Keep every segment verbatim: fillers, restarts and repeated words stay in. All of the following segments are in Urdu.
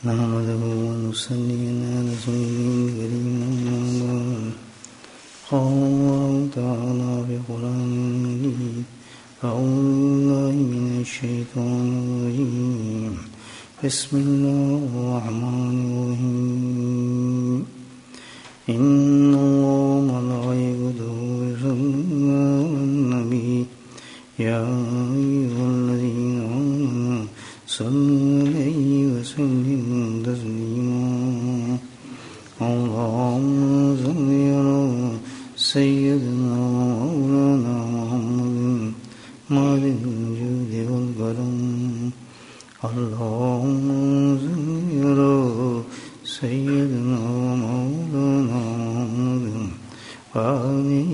نحمده ونصلي على رسوله الكريم. قال الله تعالى في القرآن المجيد: أعوذ بالله من الشيطان الرجيم. بسم الله الرحمن الرحيم. إن الله وملائكته يصلون على النبي يا أيها الذين آمنوا صلوا عليه وسلموا تسليما. اللهم صل على سيدنا ومولانا محمد مالك الجود والكرم. اللهم صل على سيدنا ومولانا محمد وآله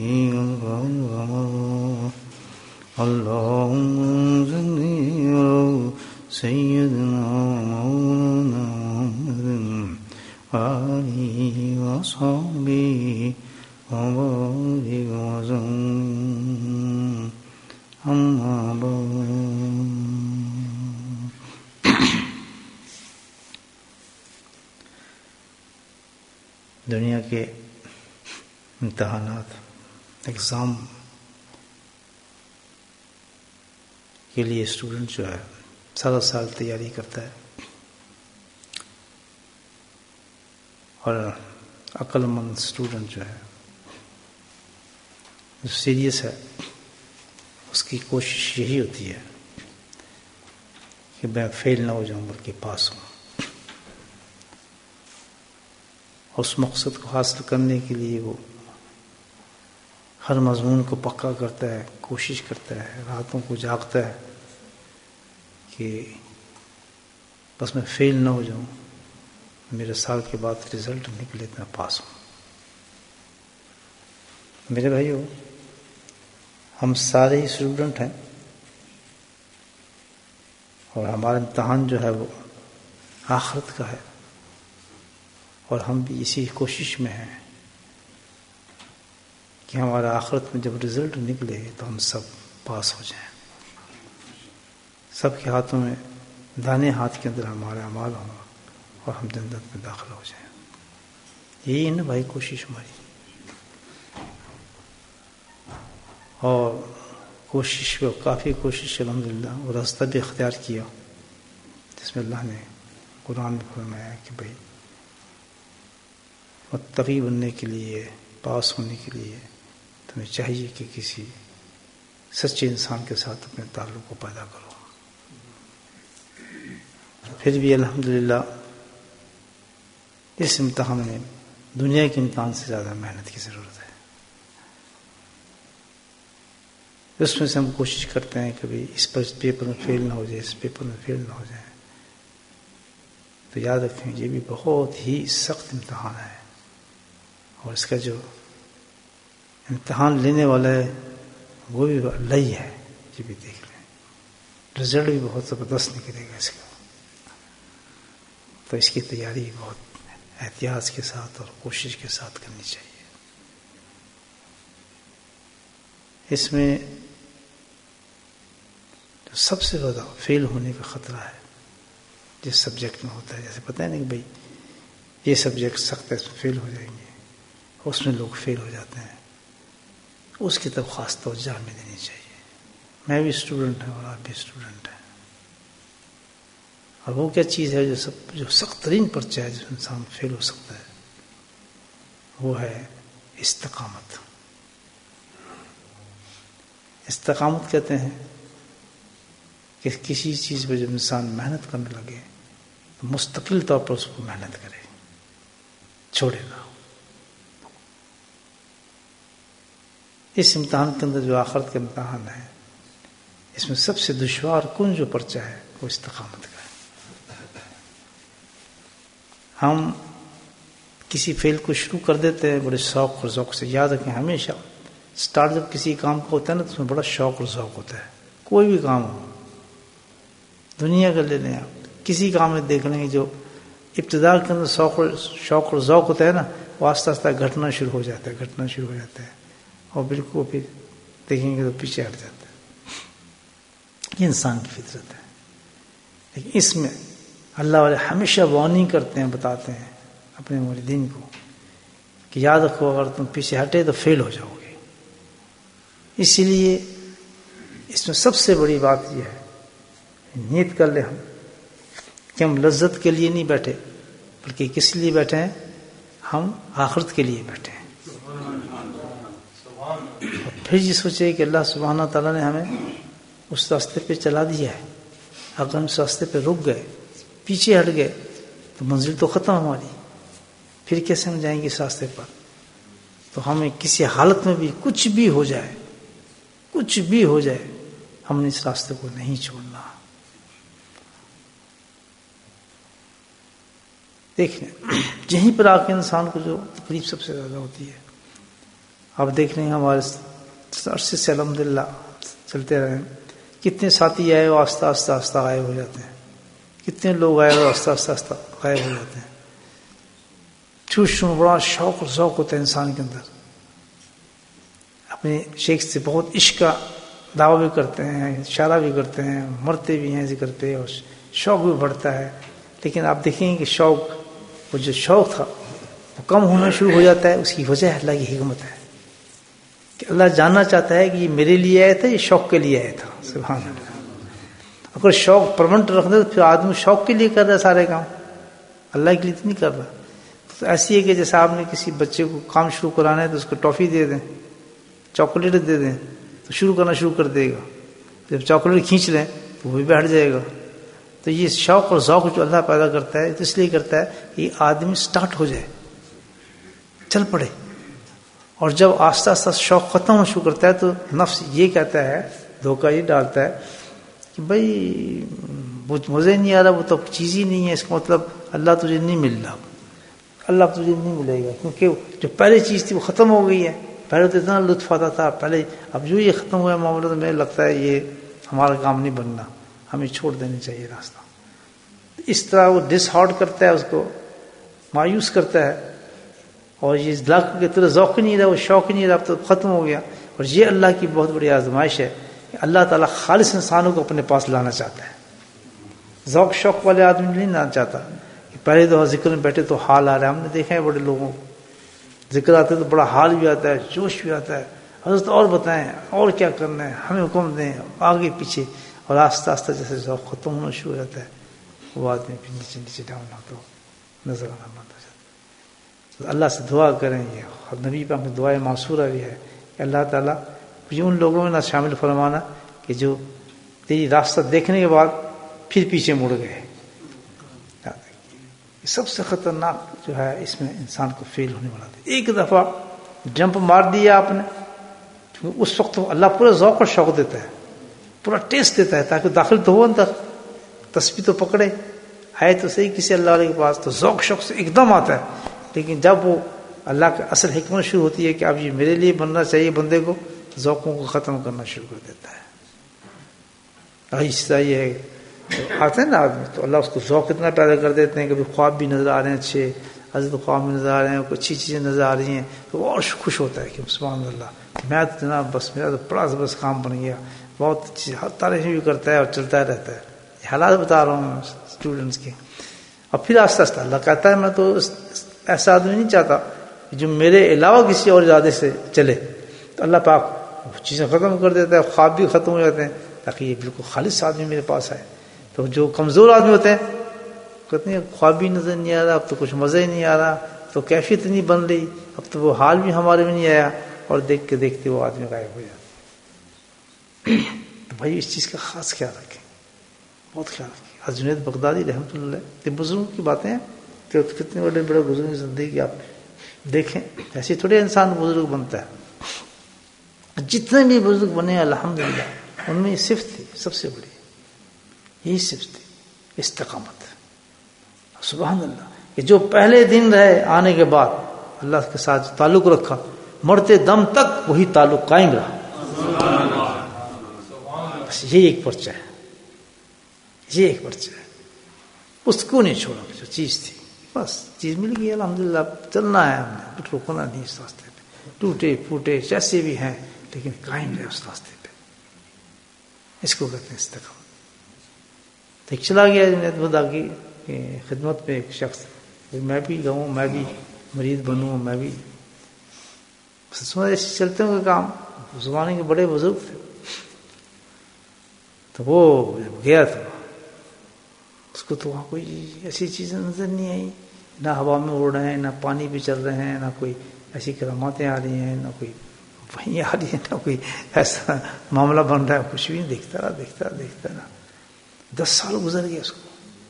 وصحبه. اللهم صل على سيدنا ومولانا محمد وآله وصحبه وبارك وسلم. أما بعد. دنیا کے امتحانات، ایگزام کے لیے اسٹوڈنٹ جو ہے سارا سال تیاری کرتا ہے، اور عقل مند اسٹوڈنٹ جو ہے جو سیریس ہے اس کی کوشش یہی ہوتی ہے کہ میں فیل نہ ہو جاؤں بلکہ پاس ہوں. اس مقصد کو حاصل کرنے کے لیے وہ ہر مضمون کو پکا کرتا ہے، کوشش کرتا ہے، راتوں کو جاگتا ہے کہ بس میں فیل نہ ہو جاؤں، میرے سال کے بعد رزلٹ نکلے تو میں پاس ہوں. میرے بھائیو، ہم سارے ہی اسٹوڈنٹ ہیں اور ہمارا امتحان جو ہے وہ آخرت کا ہے، اور ہم بھی اسی کوشش میں ہیں کہ ہمارا آخرت میں جب رزلٹ نکلے تو ہم سب پاس ہو جائیں، سب کے ہاتھوں میں دانے ہاتھ کے اندر ہمارے اعمال ہوں اور ہم جنت میں داخل ہو جائیں. یہی ہے نا بھائی کوشش ہماری. اور کوشش کو کافی کوشش الحمدللہ وہ راستہ بھی اختیار کیا جس میں اللہ نے قرآن میں فرمایا کہ بھائی متقی بننے کے لیے، پاس ہونے کے لیے تمہیں چاہیے کہ کسی سچے انسان کے ساتھ اپنے تعلق کو پیدا کرو. پھر بھی الحمدللہ اس امتحان میں دنیا کے امتحان سے زیادہ محنت کی ضرورت ہے. اس میں سے ہم کوشش کرتے ہیں کہ بھائی اس پر اس پیپر میں فیل نہ ہو جائے، اس پیپر میں فیل نہ ہو جائے. تو یاد رکھیں یہ بھی بہت ہی سخت امتحان ہے، اور اس کا جو امتحان لینے والا ہے وہ بھی اللہ ہی ہے. یہ بھی دیکھ لیں، رزلٹ بھی بہت زبردست نکلے گا اس کا. تو اس کی تیاری بہت احتیاط کے ساتھ اور کوشش کے ساتھ کرنی چاہیے. اس میں جو سب سے زیادہ فیل ہونے کا خطرہ ہے جس سبجیکٹ میں ہوتا ہے، جیسے پتہ ہے نا کہ بھائی یہ سبجیکٹ سخت ہے، اس میں فیل ہو جائیں گے، اس میں لوگ فیل ہو جاتے ہیں. اس کی طرف خاص توجہ ہمیں دینی چاہیے. میں بھی اسٹوڈنٹ ہوں اور آپ بھی اسٹوڈنٹ ہیں. اور وہ کیا چیز ہے جو سب جو سخت ترین پرچہ ہے جس میں انسان فیل ہو سکتا ہے، وہ ہے استقامت. استقامت کہتے ہیں کہ کسی چیز پہ جب انسان محنت کرنے لگے تو مستقل طور پر اس کو محنت کرے، چھوڑے نہ. اس امتحان کے اندر جو آخرت کا امتحان ہے، اس میں سب سے دشوار کن جو پرچہ ہے وہ استقامت کا ہے. ہم کسی فیل کو شروع کر دیتے ہیں بڑے شوق اور ذوق سے. یاد رکھیں ہمیشہ سٹارٹ جب کسی کام کو ہوتا ہے نا تو اس میں بڑا شوق اور ذوق ہوتا ہے. کوئی بھی کام ہو، دنیا کا لے لیں آپ، کسی کام میں دیکھ لیں گے جو ابتدا کے اندر شوق اور شوق اور ذوق ہوتا ہے نا، وہ آہستہ آہستہ گھٹنا شروع ہو جاتا ہے گھٹنا شروع ہو جاتا ہے اور بالکل پھر دیکھیں گے تو پیچھے ہٹ جاتا ہے. یہ انسان کی فطرت ہے. لیکن اس میں اللہ والے ہمیشہ وارننگ کرتے ہیں، بتاتے ہیں اپنے مریدین کو کہ یاد رکھو اگر تم پیچھے ہٹے تو فیل ہو جاؤ گے۔ اسی لیے اس میں سب سے بڑی بات یہ ہے، نیت کر لیں ہم کہ ہم لذت کے لیے نہیں بیٹھے، بلکہ کس لیے بیٹھے ہیں؟ ہم آخرت کے لیے بیٹھے ہیں۔ اور پھر یہ سوچے کہ اللہ سبحانہ تعالیٰ نے ہمیں اس راستے پہ چلا دیا ہے، اگر ہم اس راستے پہ رک گئے، پیچھے ہٹ گئے تو منزل تو ختم ہماری، پھر کیسے ہم جائیں گے اس راستے پر؟ تو ہمیں کسی حالت میں بھی کچھ بھی ہو جائے، کچھ بھی ہو جائے، ہم نے اس راستے کو نہیں چھوڑنا۔ دیکھیں یہیں پر آ کے انسان کو جو تکلیف سب سے زیادہ ہوتی ہے، آپ دیکھ لیں ہمارے عرصے سے الحمدللہ چلتے رہے، کتنے ساتھی آئے وہ آہستہ آہستہ آہستہ غائب ہو جاتے ہیں، کتنے لوگ آئے وہ آہستہ آہستہ آہستہ غائب ہو جاتے ہیں۔ چھوٹ چھوٹ بڑا شوق اور ذوق ہوتا ہے انسان کے اندر، اپنے شیخ سے بہت عشق کا دعویٰ بھی کرتے ہیں، اشارہ بھی کرتے ہیں، مرتے بھی ہیں ذکر پہ، اور شوق بھی بڑھتا ہے۔ لیکن آپ دیکھیں گے کہ شوق، وہ جو شوق تھا وہ کم ہونا شروع ہو جاتا ہے۔ اس کی وجہ اللہ کی حکمت ہے کہ اللہ جاننا چاہتا ہے کہ یہ میرے لیے آیا تھا، یہ شوق کے لیے آیا تھا۔ سبحان اللہ۔ اگر شوق پرمنٹ رکھ دے تو پھر آدمی شوق کے لیے کر رہا ہے سارے کام، اللہ کے لیے تو نہیں کر رہا۔ تو ایسی ہے کہ جیسے آپ نے کسی بچے کو کام شروع کرانا ہے تو اس کو ٹافی دے دیں، چاکلیٹ دے دیں تو شروع کرنا شروع کر دے گا، جب چاکلیٹ کھینچ لیں تو وہ بھی بیٹھ جائے گا۔ تو یہ شوق اور ذوق جو اللہ پیدا کرتا ہے تو اس لیے کرتا ہے کہ یہ آدمی سٹارٹ ہو جائے، چل پڑے۔ اور جب آہستہ آہستہ شوق ختم ہونا شروع کرتا ہے تو نفس یہ کہتا ہے، دھوکہ یہ ڈالتا ہے کہ بھائی مزے نہیں آ رہا، وہ تو چیز ہی نہیں ہے، اس کا مطلب اللہ تجھے نہیں مل رہا، اللہ تجھے نہیں ملے گا، کیونکہ جو پہلی چیز تھی وہ ختم ہو گئی ہے۔ پہلے تو اتنا لطف آتا تھا پہلے، اب جو یہ ختم ہوا ہے معاملہ تو مجھے لگتا ہے یہ ہمارا کام نہیں بننا، ہمیں چھوڑ دینا چاہیے راستہ۔ اس طرح وہ ڈس ہارٹ کرتا ہے، اس کو مایوس کرتا ہے، اور یہ لاکھ کے طرح ذوق نہیں رہا، وہ شوق نہیں رہا، اب تو ختم ہو گیا۔ اور یہ اللہ کی بہت بڑی آزمائش ہے کہ اللہ تعالیٰ خالص انسانوں کو اپنے پاس لانا چاہتا ہے، ذوق شوق والے آدمی نہیں لانا چاہتا کہ پہلے تو ذکر میں بیٹھے تو حال آ رہا ہے۔ ہم نے دیکھا ہے بڑے لوگوں کو ذکر آتے تو بڑا حال بھی آتا ہے، جوش بھی آتا ہے، حضرت اور بتائیں اور کیا کرنا ہے، ہمیں حکم دیں، آگے پیچھے۔ اور آہستہ آہستہ جیسے ذوق ختم ہونا شروع ہو جاتا ہے وہ آدمی پھر نیچے نیچے ڈاؤن ہوتا نظر آنا بند ہو جاتا ہے۔ تو اللہ سے دعا کریں، یہ نبی پاک میں دعائے معصورہ بھی ہے کہ اللہ تعالیٰ مجھے ان لوگوں میں نہ شامل فرمانا کہ جو تیری راستہ دیکھنے کے بعد پھر پیچھے مڑ گئے۔ سب سے خطرناک جو ہے اس میں انسان کو فیل ہونے والا تھا۔ ایک دفعہ جمپ مار دیا آپ نے، اس وقت اللہ پورا ذوق اور شوق دیتا ہے، پورا ٹیسٹ دیتا ہے تاکہ داخل تو ہو اندر، تسبیح تو پکڑے، آئے تو صحیح کسی اللہ علیہ کے پاس، تو ذوق شوق سے ایک دم آتا ہے۔ لیکن جب وہ اللہ کا اصل حکمت شروع ہوتی ہے کہ اب یہ میرے لیے بننا چاہیے بندے کو، ذوقوں کو ختم کرنا شروع کر دیتا ہے۔ ایسا یہ ہے آتے ہیں نا آدمی تو اللہ اس کو ذوق اتنا پیدا کر دیتے ہیں، کبھی خواب بھی نظر آ رہے ہیں اچھے، حضرت خواب میں نظر آ رہے ہیں، کوئی اچھی چیزیں نظر آ رہی ہیں تو وہ اور خوش ہوتا ہے کہ سبحان اللہ، میں تو جناب بس میرا تو بڑا زبردست کام بن گیا، بہت اچھی تعریفیں بھی کرتا ہے اور چلتا رہتا ہے۔ یہ حالات بتا رہا ہوں اسٹوڈنٹس کے۔ اور پھر آہستہ آہستہ اللہ کہتا ہے میں تو ایسا آدمی نہیں چاہتا جو میرے علاوہ کسی اور ارادے سے چلے، تو اللہ پاک وہ چیزیں ختم کر دیتا ہے، خواب بھی ختم ہو جاتے ہیں تاکہ یہ بالکل خالص آدمی میرے پاس آئے۔ تو جو کمزور آدمی ہوتے ہیں کہتے ہیں خواب بھی نظر نہیں آ رہا، اب تو کچھ مزہ ہی نہیں آ رہا، تو کیفیت نہیں بن رہی، اب تو وہ حال بھی ہمارے میں نہیں آیا، اور دیکھ کے دیکھتے وہ آدمی غائب ہو جاتا۔ تو بھائی اس چیز کا خاص خیال رکھیں، بہت خیال رکھیں۔ حضرت جنید بغدادی رحمۃ اللہ علیہ، یہ بزرگوں کی باتیں ہیں کہ کتنے بڑے بڑے بزرگوں کی زندگی آپ دیکھیں، ایسے تھوڑے انسان بزرگ بنتا ہے۔ جتنے بھی بزرگ بنے الحمدللہ ان میں یہ صفت تھی سب سے بڑی، یہی صفت تھی، استقامت۔ سبحان اللہ کہ جو پہلے دن رہے آنے کے بعد اللہ کے ساتھ تعلق رکھا، مرتے دم تک وہی تعلق قائم رہا۔ بس یہ ایک پرچہ ہے، یہ ایک پرچہ ہے، اس کو نہیں چھوڑا جو چیز تھی، بس چیز مل گئی الحمدللہ، چلنا ہے ہم نے، رکنا نہیں اس راستے پہ، ٹوٹے پھوٹے جیسے بھی ہیں لیکن قائم رہے اس راستے پہ، اس کو کہتے ہیں استقامت۔ ایک چلا گیا جنید بغدادی کہ خدمت میں ایک شخص، میں بھی گاؤں، میں بھی مرید بنوں، میں بھی ایسے چلتے ہوں کام. زمانے کے بڑے بزرگ تھے. تو وہ گیا تھا، اس کو تو وہاں کوئی ایسی چیزیں نظر نہیں آئی، نہ ہوا میں اڑ رہے ہیں، نہ پانی پہ چل رہے ہیں، نہ کوئی ایسی کراماتیں آ رہی ہیں، نہ کوئی وہیں آ رہی ہے، نہ کوئی ایسا معاملہ بن رہا ہے. کچھ بھی نہیں. دیکھتا رہا دیکھتا رہا دیکھتا رہا. دس سال گزر گیا اس کو.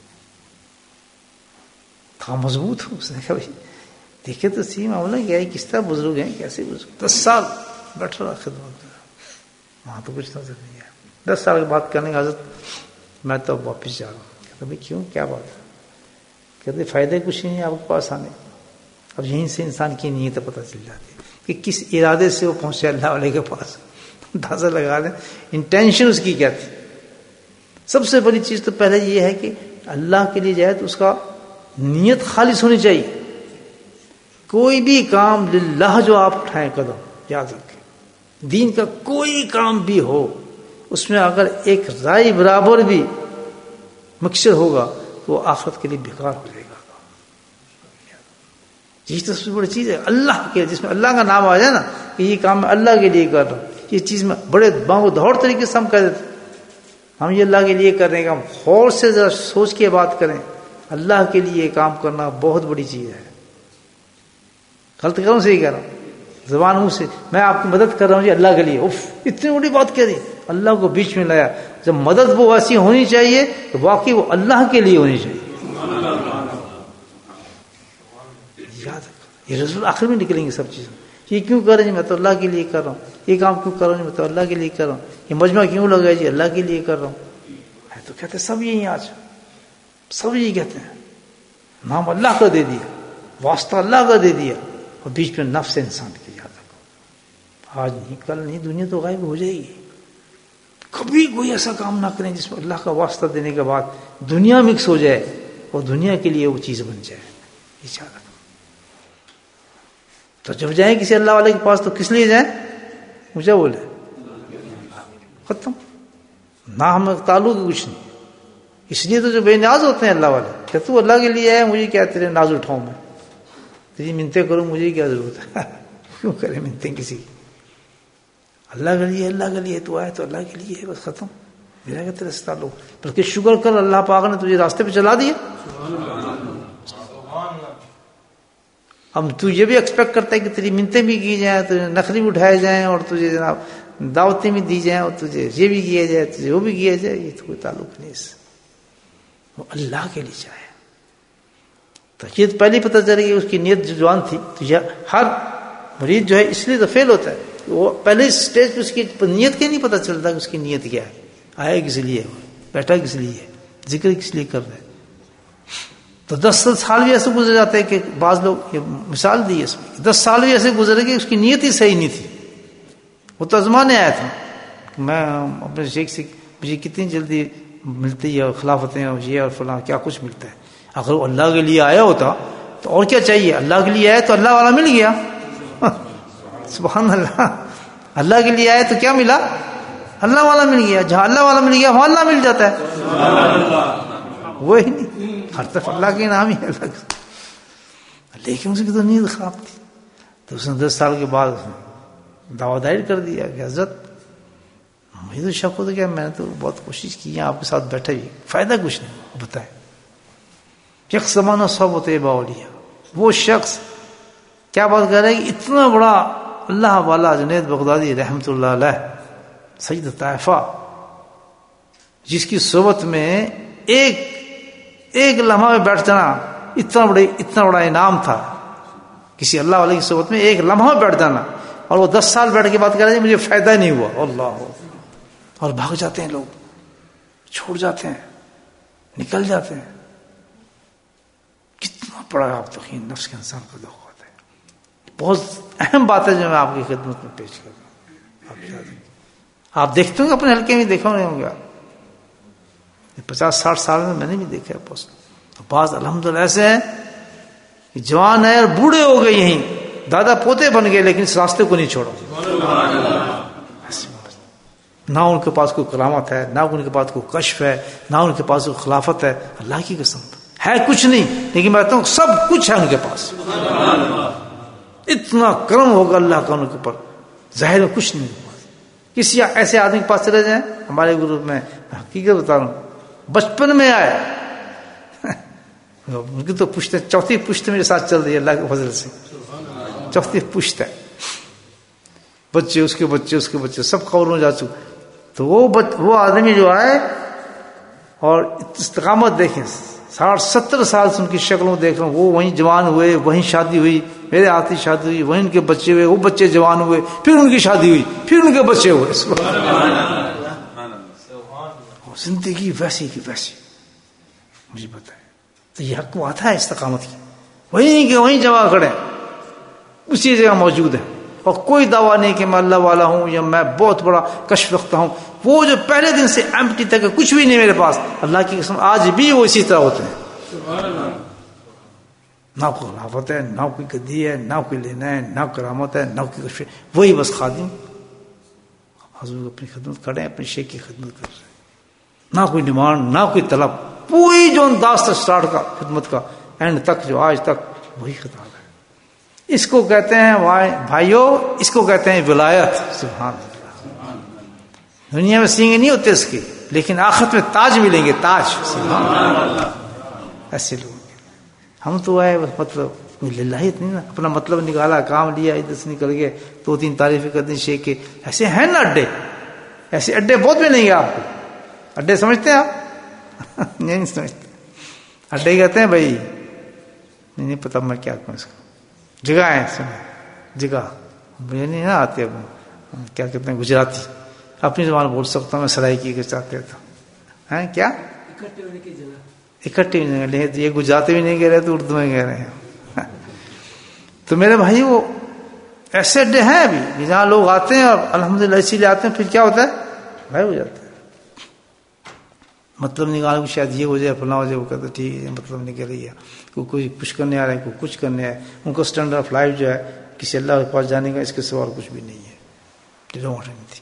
تھا مضبوط ہو. اس نے کہا بھائی دیکھے تو سی معاملہ کیا ہے، کس طرح بزرگ ہیں، کیسے بزرگ. دس سال بیٹھ رہا خدمت میں، وہاں تو کچھ نظر نہیں آیا. دس سال کے بعد کہنے کا حضرت میں تو واپس جا رہا ہوں. کہتا بھائی کیوں، کیا بات ہے؟ کہتے فائدے کچھ نہیں ہے آپ کے پاس آنے. اب یہیں سے انسان کی نیت پتہ چل جاتی ہے کہ کس ارادے سے وہ پہنچے اللہ والے کے پاس. اندازہ لگا لیں انٹینشن اس کی کیا تھی. سب سے بڑی چیز تو پہلے یہ ہے کہ اللہ کے لیے جائے تو اس کا نیت خالص ہونی چاہیے. کوئی بھی کام للہ جو آپ اٹھائیں قدم، یاد رکھیں دین کا کوئی کام بھی ہو، اس میں اگر ایک رائی برابر بھی مکسچر ہوگا تو وہ آخرت کے لیے بیکار ہو جائے گا. یہ تو سب سے بڑی چیز ہے اللہ کے، جس میں اللہ کا نام آ جائے نا کہ یہ کام میں اللہ کے لیے کر رہا ہوں. یہ چیز میں بڑے باغ دھوڑ طریقے سے ہم کر دیتے، ہم یہ اللہ کے لیے کر رہے ہیں. ہم غور سے ذرا سوچ کے بات کریں. اللہ کے لیے کام کرنا بہت بڑی چیز ہے. غلط کروں صحیح کہہ رہا ہوں، زبان منہ سے میں آپ کی مدد کر رہا ہوں جی اللہ کے لیے، اف اتنی بڑی بات کہہ دی. اللہ کو بیچ میں لایا. جب مدد وہ ایسی ہونی چاہیے تو واقعی وہ اللہ کے لیے ہونی چاہیے. یاد رکھو یہ رسول آخر میں نکلیں گے سب چیزیں. یہ کیوں کر رہے ہیں؟ میں تو اللہ کے لیے کر رہا ہوں. یہ کام کیوں کر رہا ہوں؟ میں تو اللہ کے لیے کر رہا ہوں. یہ مجمع کیوں لگا جی؟ اللہ کے لیے کر رہا ہوں. تو کہتے سب یہی، آج سب یہی کہتے ہیں. نام اللہ کا دے دیا، واسطہ اللہ کا دے دیا، اور بیچ میں نفس انسان کی. یاد رکھو آج نہیں کل نہیں، دنیا تو غائب ہو جائے گی. کبھی کوئی ایسا کام نہ کریں جس میں اللہ کا واسطہ دینے کے بعد دنیا مکس ہو جائے اور دنیا کے لیے وہ چیز بن جائے. یہ یاد رکھو. تو جب جائیں کسی اللہ والے کے پاس تو کس لیے جائیں؟ مجھے بولے ختم. نہ ہمیں تعلق کچھ نہیں. اس لیے تو جو بے نیاز ہوتے ہیں اللہ والے کہ تو اللہ کے لیے ہے، مجھے کیا تیرے ناز اٹھاؤں میں، تیری منتیں کروں، مجھے کیا ضرورت ہے. کیوں کرے منتیں کسی کی؟ اللہ کے لیے، اللہ کے لیے تو آئے تو اللہ کے لیے ہے، بس ختم. میرا کہ تیرے سے تعلق. بلکہ شکر کر اللہ پاک نے تجھے راستے پہ چلا دیا. اب تو یہ بھی ایکسپیکٹ کرتا ہے کہ تیری منتیں بھی کی جائیں، تجھے نخری بھی اٹھائے جائیں، اور تجھے جناب دعوتیں بھی دی جائیں، اور تجھے یہ بھی کیا جائے، تجھے وہ بھی کیا جائے. یہ تو کوئی تعلق نہیں اس سے. وہ اللہ کے لیے چاہے تو یہ پہلے پتہ چلے گی اس کی نیت جو جوان تھی. تو یہ ہر مرید جو ہے اس لیے تو فیل ہوتا ہے، وہ پہلے اسٹیج پہ اس کی نیت کے نہیں پتہ چلتا کہ اس کی نیت کیا ہے. آیا کس لیے، بیٹھا کس لیے، ذکر کس لیے کر رہے. تو دس سال بھی ایسے گزر جاتے ہیں کہ بعض لوگ، یہ مثال دی ہے اس میں، دس سال بھی ایسے گزرے کہ اس کی نیت ہی صحیح نہیں تھی. وہ تو آزمانے آیا تھا کہ میں اپنے شیخ سے مجھے کتنی جلدی ملتی ہے خلافتیں اور یہ اور فلاں کیا کچھ ملتا ہے. اگر وہ اللہ کے لیے آیا ہوتا تو اور کیا چاہیے. اللہ کے لیے آیا تو اللہ والا مل گیا. سبحان اللہ. اللہ کے لیے آیا تو کیا ملا؟ اللہ والا مل گیا. جہاں اللہ والا مل گیا وہاں اللہ مل جاتا ہے. وہی نہیں، ہر طرف اللہ کے نام ہی ہے. اللہ لیکن اس کی تو نیت خراب تھی. تو اس نے دس سال کے بعد دعویٰ دائر کر دیا کہ حضرت مجھے تو شک ہوتا کہ میں نے تو بہت کوشش کی ہے آپ کے ساتھ بیٹھے ہوئی، فائدہ کچھ نہیں. بتائے شخص زمانہ سب ہوتے باولیا. وہ شخص کیا بات کر رہا ہے کہ اتنا بڑا اللہ والا جنید بغدادی رحمۃ اللہ علیہ سید طائفہ، جس کی صحبت میں ایک ایک لمحہ میں بیٹھ جانا اتنا بڑے اتنا بڑا انعام تھا. کسی اللہ والے کی صحبت میں ایک لمحہ میں بیٹھ جانا، اور وہ دس سال بیٹھ کے بات کر رہے ہیں مجھے فائدہ نہیں ہوا. اللہ، اور بھاگ جاتے ہیں لوگ، چھوڑ جاتے ہیں، نکل جاتے ہیں. کتنا بڑا آپ تقین نفس کے انسان کو دکھ ہوتا ہے. بہت اہم بات ہے جو میں آپ کی خدمت میں پیش کر رہا ہوں. آپ دیکھتے ہوں گے اپنے حلقے میں، دیکھا نہیں ہوں گے پچاس ساٹھ سال میں میں نے بھی دیکھا ہے. بعض الحمدللہ ایسے ہیں کہ جوان ہے اور بوڑھے ہو گئے، یہیں دادا پوتے بن گئے، لیکن اس راستے کو نہیں چھوڑا. نہ ان کے پاس کوئی کرامت ہے، نہ ان کے پاس کوئی کشف ہے، نہ ان کے پاس کوئی خلافت ہے. اللہ کی قسم ہے کچھ نہیں، لیکن میں کہتا ہوں سب کچھ ہے ان کے پاس. اتنا کرم ہوگا اللہ کا ان کے اوپر، ظاہر میں کچھ نہیں. کسی ایسے آدمی کے پاس چلے جائیں، ہمارے گروپ میں حقیقت بتا رہا ہوں، بچپن میں آئے ان کی تو پشت چوتھی پشت میرے ساتھ چل رہی ہے اللہ کے فضل سے، چوتھی پشت ہے، بچے اس کے بچے اس کے بچے سب قبر میں جا چکے. تو وہ وہ آدمی جو آئے اور استقامت دیکھیں، ساٹھ ستر سال سے ان کی شکلوں دیکھ رہا ہوں، وہ وہیں جوان ہوئے، وہیں شادی ہوئی، میرے ہاتھ ہی شادی ہوئی، وہیں ان کے بچے ہوئے، وہ بچے جوان ہوئے، پھر ان کی شادی ہوئی، پھر ان کے بچے ہوئے. زندگی ویسی کی ویسی مجھے پتا ہے. تو یہ حق آتا ہے استقامت کی، وہیں کہ وہیں جمع کھڑے اسی جگہ موجود ہے، اور کوئی دعویٰ نہیں کہ میں اللہ والا ہوں یا میں بہت بڑا کشف رکھتا ہوں. وہ جو پہلے دن سے ایمپٹی تک کچھ بھی نہیں میرے پاس، اللہ کی قسم آج بھی وہ اسی طرح ہوتے ہیں. نہ کوئی خلافت ہے، نہ کوئی گدی ہے، نہ کوئی لینا ہے، نہ کرامت ہے، نہ کوئی کچھ، وہی بس خادم حضور اپنی خدمت کر رہے ہیں، اپنی شیخ کی خدمت کر رہے ہیں. نہ کوئی ڈیمانڈ، نہ کوئی طلب، پوری جو انداز تھا اسٹارٹ کا خدمت کا اینڈ تک جو آج تک وہی خطاب ہے. اس کو کہتے ہیں بھائیوں، اس کو کہتے ہیں ولایت. سبحان اللہ. دنیا میں سینگ نہیں ہوتے اس کے، لیکن آخرت میں تاج ملیں گے، تاج. سبحان اللہ. ایسے لوگ ہم تو آئے مطلب للہیت نہیں نا، اپنا مطلب نکالا، کام لیا، ادھر سے نکل گئے، دو تین تعریفیں کر دیں شیخ کے. ایسے ہیں نا اڈے، ایسے اڈے بہت ملیں گے آپ کو. اڈے سمجھتے ہیں آپ؟ نہیں سمجھتے. اڈے کہتے ہیں بھائی نہیں نہیں پتا میں کیا کروں، اس کو جگہ ہے، سنیں جگہ مجھے نہیں نا آتے، کیا کہتے ہیں گجراتی، اپنی زبان بول سکتا ہوں میں، سرائکی کے چاہتے تو ہیں کیا اکٹھے ہونے کی جگہ، اکٹھے ہونے کی جگہ. یہ گجراتی بھی نہیں کہہ رہے تو اردو میں کہہ رہے ہیں. تو میرے بھائی وہ ایسے اڈے ہیں ابھی جہاں لوگ آتے ہیں اور الحمدللہ اسی لیے آتے ہیں، پھر کیا ہوتا ہے غائب ہو جاتا ہے. مطلب نکال کو شاید یہ ہو جائے فلاں ہو جائے، وہ کہتے ٹھیک ہے مطلب نکل رہی ہے، کوئی کوئی کچھ کرنے آ رہا ہے، کوئی کچھ کرنے آئے. ان کو اسٹینڈرڈ آف لائف جو ہے کسی اللہ کے پاس جانے کا، اس کے سوا اور کچھ بھی نہیں ہے. تھی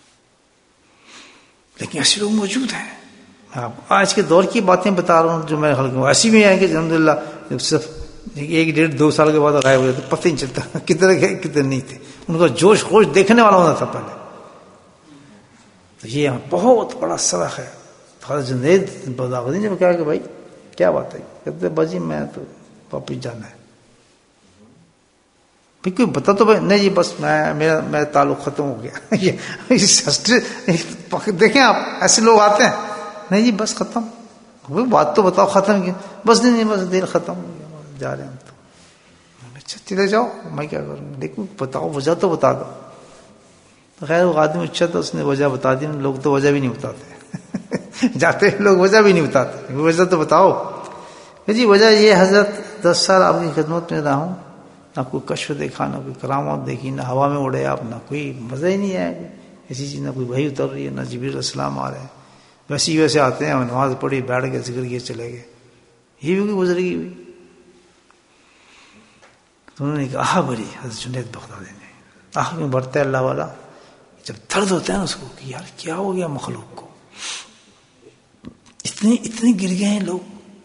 لیکن ایسے لوگ موجود ہیں. آج کے دور کی باتیں بتا رہا ہوں جو میرے خیال میں ایسی بھی ہیں کہ الحمدللہ صرف ایک ڈیڑھ دو سال کے بعد غائب ہو جاتے، پتہ ہی نہیں چلتا کتنے گئے کتنے نہیں تھے. ان کا جوش خوش دیکھنے والا ہونا تھا پہلے. تو یہ بہت بڑا سبق ہے. خالد جنید بداغدی نے کہا کہ بھائی کیا بات ہے، کہتے باجی میں تو واپس جانا ہے. بھائی کوئی بتا تو بھائی، نہیں جی بس میں میرا میرا تعلق ختم ہو گیا. دیکھیں آپ ایسے لوگ آتے ہیں، نہیں جی بس ختم، بات تو بتاؤ ختم کیا، بس نہیں نہیں بس دل ختم ہو گیا، جا رہے ہیں ہم تو. اچھا چلے جاؤ، میں کیا کروں، دیکھو بتاؤ وجہ تو بتا دو. خیر وہ آدمی اچھا تھا، اس نے وجہ بتا دی. لوگ تو وجہ بھی نہیں بتاتے جاتے لوگ وجہ بھی نہیں بتاتے، وجہ تو بتاؤ. جی وجہ یہ حضرت دس سال آپ کی خدمت میں رہا ہوں، نہ کوئی کشف دیکھا، نہ کوئی کرامات دیکھی، نہ ہوا میں اڑے آپ، نہ کوئی مزہ ہی نہیں آیا ایسی چیز، نہ کوئی وحی اتر رہی ہے، نہ جبریل علیہ السلام آ رہے ہیں. ویسے ہی ویسے آتے ہیں، نماز پڑھی، بیٹھ گئے، ذکر کیے، چلے گئے. یہ بھی کوئی گزرگی ہوئی. تو انہوں نے کہا بری حضرت جنید بغدادی نے، آہ میں بڑھتا ہے اللہ والا، جب درد ہوتا ہے نا اس کو کہ یار کیا ہو گیا مخلوق کو، اتنے اتنے گر گئے ہیں لوگ،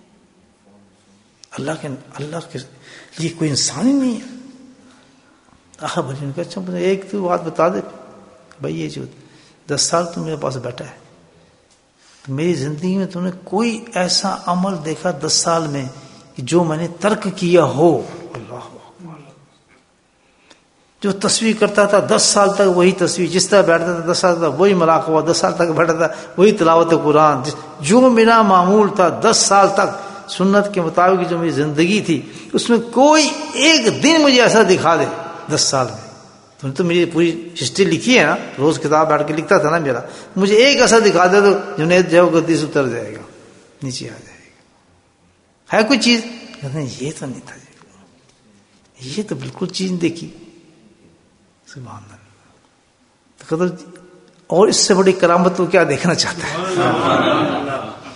اللہ کے اللہ کے لیے کوئی انسان ہی نہیں ہے. آہ بھائی نے کہا اچھا ایک تو بات بتا دے بھائی، یہ جو دس سال تم میرے پاس بیٹھا ہے، تو میری زندگی میں تم نے کوئی ایسا عمل دیکھا دس سال میں کہ جو میں نے ترک کیا ہو؟ اللہ جو تصویر کرتا تھا دس سال تک وہی تصویر، جس طرح بیٹھتا تھا دس سال تک وہی مراقبہ، دس سال تک بیٹھتا تھا وہی تلاوت قرآن، جو میرا معمول تھا دس سال تک سنت کے مطابق جو میری زندگی تھی، اس میں کوئی ایک دن مجھے ایسا دکھا دے دس سال میں. تم نے تو میری پوری ہسٹری لکھی ہے نا، روز کتاب بیٹھ کے لکھتا تھا نا میرا، مجھے ایک ایسا دکھا دے تو جنید جو گدی سے اتر جائے گا، نیچے آ جائے گا. ہے کوئی چیز؟ کہتے ہیں یہ تو نہیں تھا، یہ تو بالکل چیز دیکھی. سبحان اللہ. اور اس سے بڑی کرامت کو کیا دیکھنا چاہتا ہے؟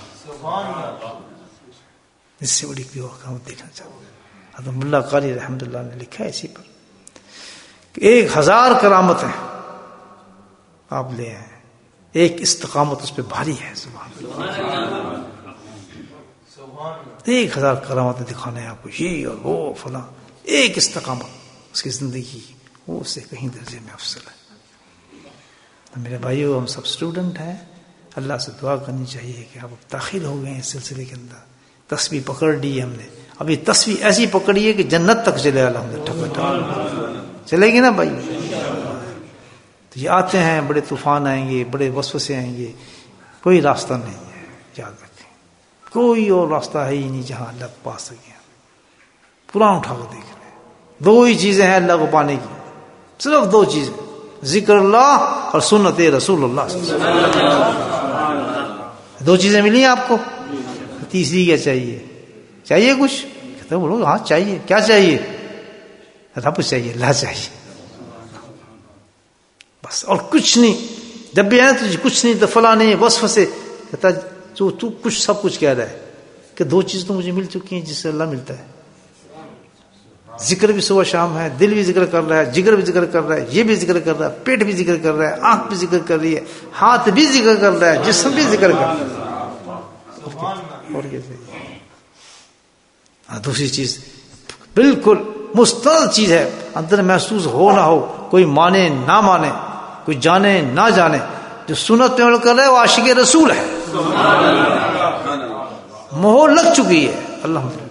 اس سے بڑی کرامت دیکھنا چاہتا ہے. حضرت ملا قاری رحمۃ اللہ نے لکھا ہے اسی پر کہ ایک ہزار کرامتیں آپ لے آئے، ایک استقامت اس پہ بھاری ہے. سبحان اللہ. ایک ہزار کرامتیں دکھانے ہیں آپ کو، یہ اور وہ فلاں، ایک استقامت اس کی زندگی کی، وہ اس سے کہیں درجے میں افضل ہے۔ تو میرے بھائیو، ہم سب اسٹوڈنٹ ہیں، اللہ سے دعا کرنی چاہیے کہ آپ داخل ہو گئے ہیں اس سلسلے کے اندر، تسبیح پکڑ لی ہے ہم نے، ابھی تسبیح ایسی پکڑی ہے کہ جنت تک چلے الحمدللہ، چلے گی نا بھائی؟ تو یہ آتے ہیں، بڑے طوفان آئیں گے، بڑے وسوسے آئیں گے، کوئی راستہ نہیں ہے، یاد رکھیں، کوئی اور راستہ ہے ہی نہیں جہاں اللہ کو پا سکے۔ قرآن اٹھا کر دیکھ رہے ہیں، دو ہی چیزیں ہیں اللہ کو پانے کی، صرف دو چیزیں، ذکر اللہ اور سنت رسول اللہ صلی اللہ علیہ وسلم۔ دو چیزیں ملی ہیں آپ کو، تیسری کیا چاہیے؟ چاہیے کچھ؟ کہتے بولو ہاں چاہیے، کیا چاہیے؟ رب چاہیے، اللہ چاہیے، بس اور کچھ نہیں۔ جب بھی ہے تجھے کچھ نہیں تو فلاں نہیں، وصف سے کہتا تو تو کچھ سب کچھ کہہ رہا ہے کہ دو چیز تو مجھے مل چکی ہیں جس سے اللہ ملتا ہے، ذکر بھی صبح شام ہے، دل بھی ذکر کر رہا ہے، جگر بھی ذکر کر رہا ہے، یہ بھی ذکر کر رہا ہے، پیٹ بھی ذکر کر رہا ہے، آنکھ بھی ذکر کر رہی ہے، ہاتھ بھی ذکر کر رہا ہے، جسم بھی ذکر کر رہا ہے، اور کیا چاہیے؟ دوسری چیز بالکل مستند چیز ہے، اندر محسوس ہو نہ ہو، کوئی مانے نہ مانے، کوئی جانے نہ جانے، جو سنت پہ عمل کر رہا ہے وہ عاشق رسول ہے، مہر لگ چکی ہے الحمدللہ،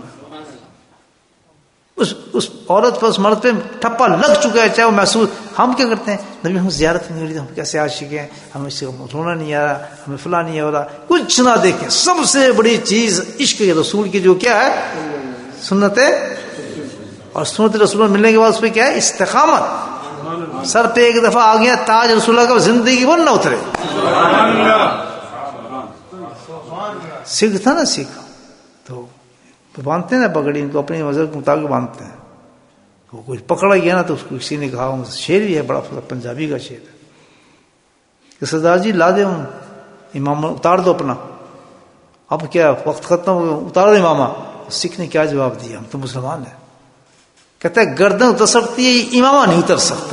اس اس عورت پر، اس مرد پہ ٹھپا لگ چکا ہے، چاہے وہ محسوس۔ ہم کیا کرتے ہیں؟ نبی ہم زیارت نہیں ہو رہی، ہم کیسے عاشق ہیں، ہمیں اس سے رونا نہیں آ رہا، ہمیں فلاں نہیں ہو رہا، کچھ نہ دیکھیں۔ سب سے بڑی چیز عشق رسول کی جو کیا ہے؟ سنت ہے، اور سنت رسول ملنے کے بعد اس پہ کیا ہے؟ استقامت۔ سر پہ ایک دفعہ آ گیا تاج رسول اللہ کا، زندگی وہ نہ اترے۔ سکھ تھا نا، سکھ تو باندھتے ہیں نا پگڑی، تو اپنے مذہب کے مطابق باندھتے ہیں، وہ کوئی پکڑا گیا نا تو اس کو کسی نے کہا، شعر بھی ہے بڑا پنجابی کا شعر ہے کہ سردار جی لا دے ہوں امام، اتار دو اپنا، اب کیا وقت ختم ہو گیا، اتار دو امامہ۔ سکھ نے کیا جواب دیا؟ ہم تو مسلمان ہیں، کہتا ہے گردن اتر سکتی ہے، امامہ نہیں اتر سکتا۔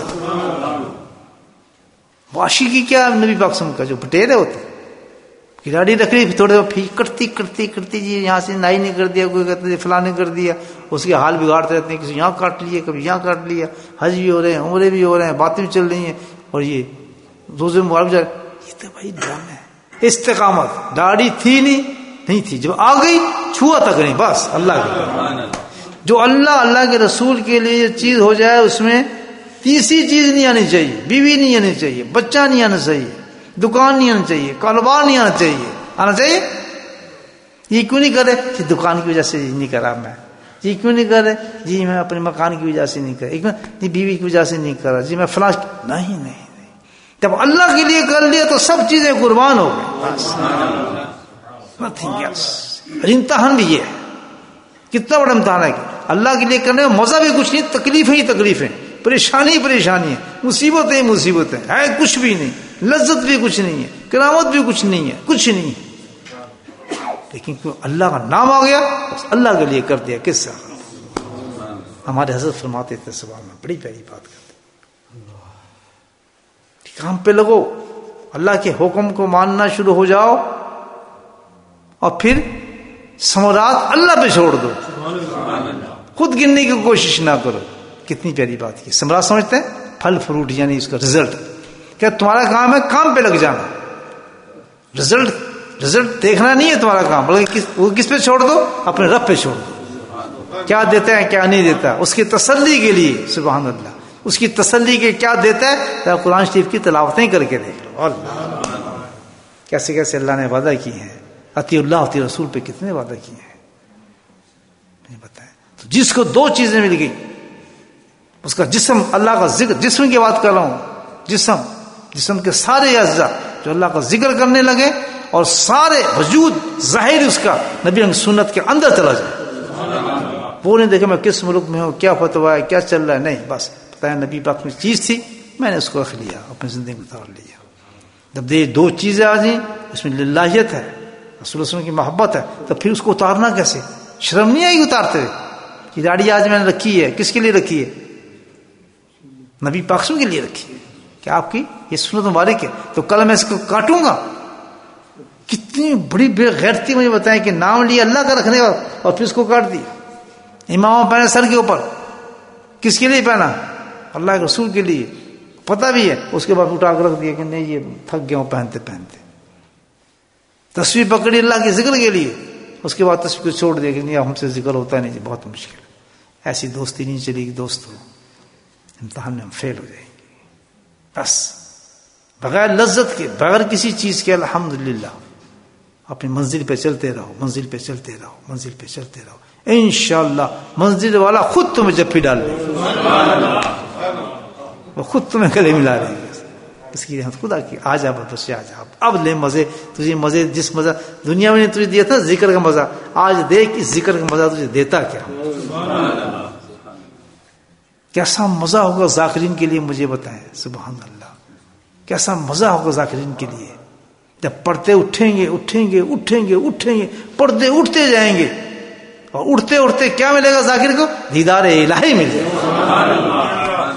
عاشقی کیا نبی پاک صلی اللہ علیہ وسلم کا جو بٹیرے ہوتے کھلاڑی رکھ لی، تھوڑے پھر کٹتی کٹتی کٹتی جی، یہاں سے نائی نے کر دیا، کوئی کہتے فلاں نے کر دیا، اس کے حال بگاڑتے رہتے ہیں، کسی یہاں کاٹ لیے، کبھی یہاں کاٹ لیا، حج بھی ہو رہے ہیں، عمرے بھی ہو رہے ہیں، باتیں بھی چل رہی ہیں، اور یہ روزے مبارک جا رہے، یہ تو بھائی ڈرامے ہے۔ استقامت، داڑھی تھی نہیں نہیں تھی، جب آ گئی چھوا تک نہیں، بس اللہ کے جو اللہ اللہ کے رسول کے لیے یہ چیز ہو جائے، اس میں تیسری چیز نہیں آنی چاہیے، بیوی نہیں آنی چاہیے، بچہ نہیں آنا چاہیے، دکان نہیں آنا چاہیے، کاروبار نہیں آنا چاہیے، آنا چاہیے۔ یہ کیوں نہیں کرے؟ جی دکان کی وجہ سے نہیں کرا میں، جی کیوں نہیں کرے؟ جی میں اپنے مکان کی وجہ سے نہیں کرا، جی بیوی کی وجہ سے نہیں کرا، جی میں فلاں، نہیں نہیں نہیں، جب اللہ کے لیے کر لیا تو سب چیزیں قربان ہو گئی، بس نتھنگ ایلس۔ امتحان بھی یہ ہے، کتنا بڑا امتحان ہے کہ اللہ کے لیے کرنے میں مزہ بھی کچھ نہیں، تکلیفیں ہی تکلیفیں، پریشانی پریشانی ہے، مصیبتیں مصیبتیں، ہے کچھ بھی نہیں، لذت بھی کچھ نہیں ہے، کرامت بھی کچھ نہیں ہے، کچھ نہیں ہے، لیکن کیوں اللہ کا نام آ گیا، بس اللہ کے لیے کر دیا۔ کس سے؟ ہمارے حضرت فرماتے تھے سبحان اللہ، بڑی پیاری بات کرتے، کام پہ لگو، اللہ کے حکم کو ماننا شروع ہو جاؤ، اور پھر ثمرات اللہ پہ چھوڑ دو، خود گننے کی کوشش نہ کرو۔ کتنی پیاری بات کی، ثمرات سمجھتے ہیں؟ پھل فروٹ، یعنی اس کا رزلٹ۔ کیا تمہارا کام ہے کام پہ لگ جانا، رزلٹ رزلٹ دیکھنا نہیں ہے تمہارا کام، بلکہ وہ کس پہ چھوڑ دو؟ اپنے رب پہ چھوڑ دو، کیا دیتا ہے کیا نہیں دیتا، اس کی تسلی کے لیے، سبحان اللہ، اس کی تسلی کے کیا دیتا ہے، قرآن شریف کی تلاوتیں کر کے دیکھ لو، اللہ کیسے کیسے اللہ نے وعدہ کی ہیں، اطیع اللہ اطیع رسول پہ کتنے وعدہ کیے ہیں نہیں بتائیں۔ تو جس کو دو چیزیں مل گئی، اس کا جسم، اللہ کا ذکر، جسم کی بات کر رہا ہوں، جسم جسم کے سارے اجزاء جو اللہ کا ذکر کرنے لگے، اور سارے وجود ظاہر اس کا نبی کی سنت کے اندر چلا جائے، وہ نہیں دیکھے میں کس ملک میں ہوں، کیا فتویٰ ہے، کیا چل رہا ہے، نہیں، بس پتہ ہے نبی پاک میں چیز تھی، میں نے اس کو رکھ لیا، اپنی زندگی میں اتار لیا۔ جب یہ دو چیزیں آ جائیں، اس میں للہیت ہے، رسول اللہ کی محبت ہے، تو پھر اس کو اتارنا کیسے؟ شرم نہیں آئی اتارتے ہوئے؟ یہ داڑھی آج میں نے رکھی ہے، کس کے لیے رکھی ہے؟ نبی پاک کے لیے رکھی ہے، کہ آپ کی یہ سنت مبارک ہے، تو کل میں اس کو کاٹوں گا، کتنی بڑی بے غیرتی مجھے بتائیں کہ نام لیا اللہ کا رکھنے کا اور پھر اس کو کاٹ دیا. امام پہنا سر کے اوپر, کس کے لیے پہنا؟ اللہ کے رسول کے لیے, پتہ بھی ہے. اس کے بعد اٹھا کر رکھ دیا کہ نہیں یہ تھک گیا ہوں پہنتے پہنتے. تصویر پکڑی اللہ کے ذکر کے لیے, اس کے بعد تصویر کو چھوڑ دیا کہ نہیں ہم سے ذکر ہوتا نہیں, بہت مشکل. ایسی دوستی نہیں چلے گی دوستو, امتحان میں ہم فیل ہو جائیں گے. بس بغیر لذت کے, بغیر کسی چیز کے الحمدللہ اپنی منزل پہ چلتے رہو, منزل پہ چلتے رہو, منزل پہ چلتے رہو. انشاءاللہ منزل والا خود تمہیں جپھی ڈال دے گا, وہ خود تمہیں گلے ملا دے گا. اس کی رحمت خدا کی. آ جا بس آ جا, اب لے مزے. تجھے مزے جس مزہ دنیا میں نے تجھے دیا تھا ذکر کا مزہ, آج دیکھ اس ذکر کا مزہ تجھے دیتا کیا. کیسا مزہ ہوگا ذاکرین کے لیے مجھے بتائیں. سبحان اللہ, کیسا مزہ ہوگا ذاکرین کے لیے جب پڑھتے اٹھیں گے اٹھیں گے اٹھیں گے اٹھیں گے, پڑھتے اٹھتے جائیں گے, اور اٹھتے اٹھتے کیا ملے گا ذاکر کو؟ دیدار الہی مل جائے گا.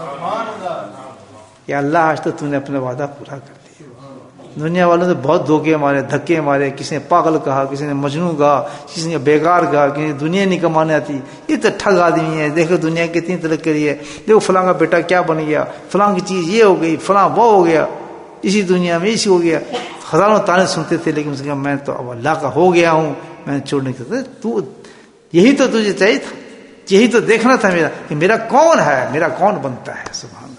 یا اللہ آج تو تم نے اپنا وعدہ پورا کر دیا. دنیا والوں نے بہت دھوکے مارے, دھکے مارے. کسی نے پاگل کہا, کسی نے مجنوں کہا, کسی نے بیکار کہا, کسی نے دنیا نہیں کمانے آتی, یہ تو ٹھگ آدمی ہے. دیکھو دنیا کتنی ترقی کری ہے, دیکھو فلاں کا بیٹا کیا بن گیا, فلاں کی چیز یہ ہو گئی, فلاں وہ ہو گیا, اسی دنیا میں اسی ہو گیا. ہزاروں تانے سنتے تھے, لیکن اس نے کہا میں تو اب اللہ کا ہو گیا ہوں, میں چھوڑ نہیں سکتا. تو یہی تو تجھے چاہیے تھا, یہی تو دیکھنا تھا میرا کہ میرا کون ہے, میرا کون بنتا ہے. سبحان اللہ.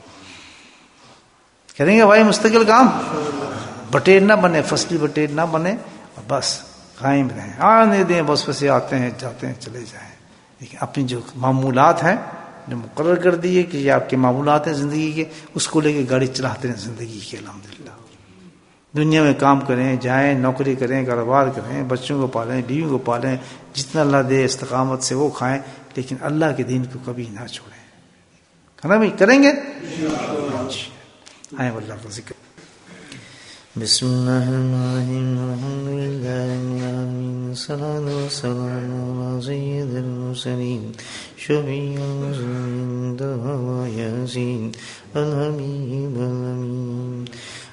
کریں گے بھائی مستقل کام, بٹیر نہ بنے, فصلی بٹیر نہ بنے, بس قائم رہیں. آنے دیں بس, بس آتے ہیں جاتے ہیں چلے جائیں. لیکن اپنی جو معمولات ہیں جو مقرر کر دیے کہ یہ آپ کے معمولات ہیں زندگی کے, اس کو لے کے گاڑی چلاتے رہیں زندگی کے. الحمدللہ دنیا میں کام کریں, جائیں, نوکری کریں, کاروبار کریں, بچوں کو پالیں, بیوی کو پالیں, جتنا اللہ دے استقامت سے وہ کھائیں, لیکن اللہ کے دین کو کبھی نہ چھوڑیں. ہے نا بھائی, کریں گے. آئیں اللہ کا ذکر. بسم اللہ الرحمن الرحیم, الحمدللہ رب العالمین, والصلاة والسلام علی سید المرسلین, شفیع المذنبین, طه یاسین, الحبیب الامین.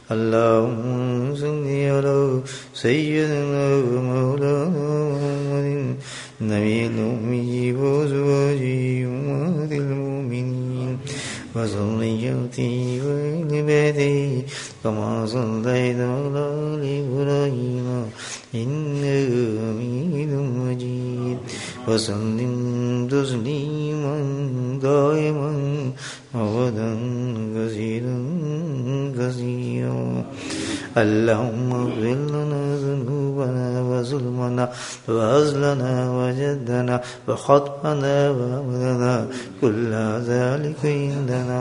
اللهم صل على سيدنا ومولانا محمد النبي الأمي وأزواجه أمهات المؤمنين وذريته وآل بيته كما صليت على آل إبراهيم إنك حميد مجيد وسلم تسليما دائما أبدا كثيرا كثيرا. اللهم اغفر لنا ذنوبنا وظلمنا وهزلنا وجدنا وخطأنا وعملنا كل ذلك عندنا.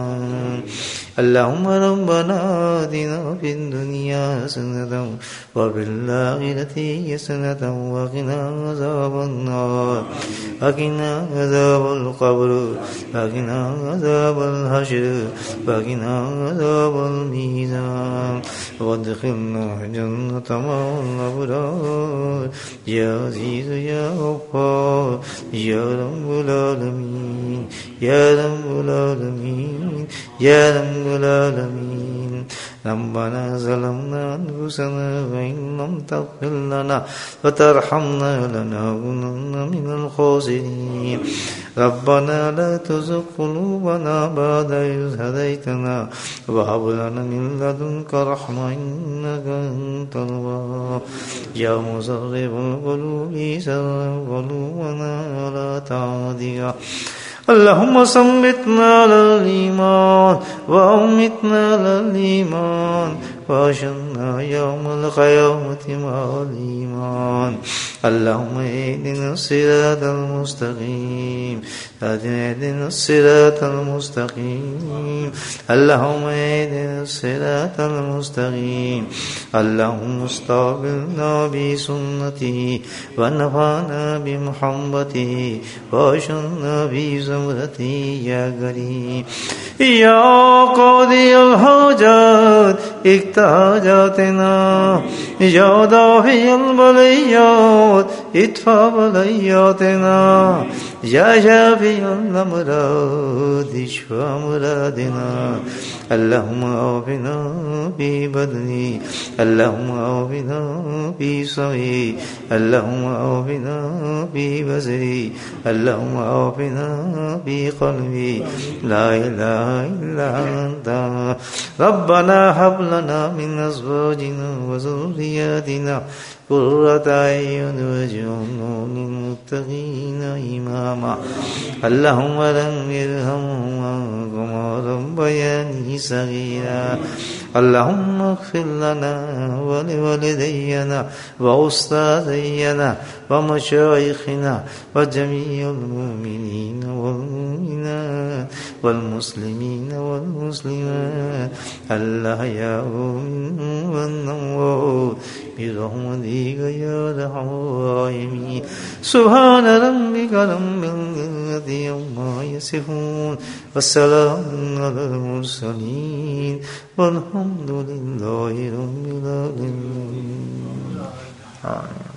اللهم ربنا آتنا في الدنيا حسنة وفي الآخرة حسنة وقنا عذاب النار وقنا عذاب القبر وقنا عذاب الحشر وقنا عذاب الميزان وادخلنا جنة مع الأبرار يا عزيز يا غفار يا رب العالمين يا رب العالمين يا رب العالمين. ربنا ظلمنا أنفسنا وإن لم تغفر لنا وترحمنا لنكونن من الخاسرين. ربنا لا تزغ قلوبنا بعد إذ هديتنا وهب لنا من لدنك رحمة إنك أنت الوهاب. يا مصرف القلوب صرف قلوبنا على طاعتك. اللهم ثبتنا على الإيمان وأمتنا على الإيمان وأحشرنا يوم القيامة مع الإيمان. اللهم اهدنا الصراط المستقيم اهدنا الصراط المستقيم اللهم اهدنا الصراط المستقيم. اللهم استقبلنا بسنته ونفعنا بمحبته وأحشرنا بزمرته يا كريم يا قاضي الحاجات اقضِ حاجاتنا يا دافع البليات ادفع بلياتنا يا شافي الأمراض اشفى مرادنا اللهم عافنا في بدني اللهم عافنا في سمعي اللهم عافنا في بصري اللهم عافنا في قلبي لا إله إلا أنت ربنا هب لنا من أزواجنا وذرياتنا قرة أعين واجعلنا للمتقين إماما اللهم رب ارحمهما كما ربياني صغيرا اللهم اغفر لنا ولوالدينا وأستاذينا ومشايخنا وجميع المؤمنين والمؤمنات والمسلمين والمسلمات الأحياء منهم والأموات برحمتك يا أرحم الراحمين سبحان ربك رب العزة عما يصفون والسلام على المرسلين والحمد لله رب العالمين آمين.